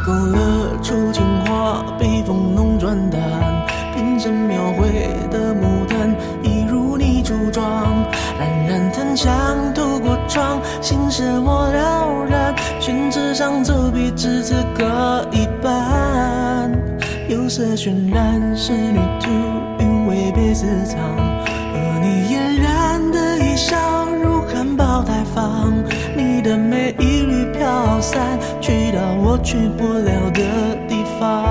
勾勒出情话，被风弄转淡，变成描绘的牡丹，一如你梳妆，冉冉檀香透过窗，心事我了然，宣纸上走笔至此各一半，釉色渲染仕女图，韵味被私藏，而你嫣然的一笑如含苞待放，你的美一缕飘散，去到我去不了的地方。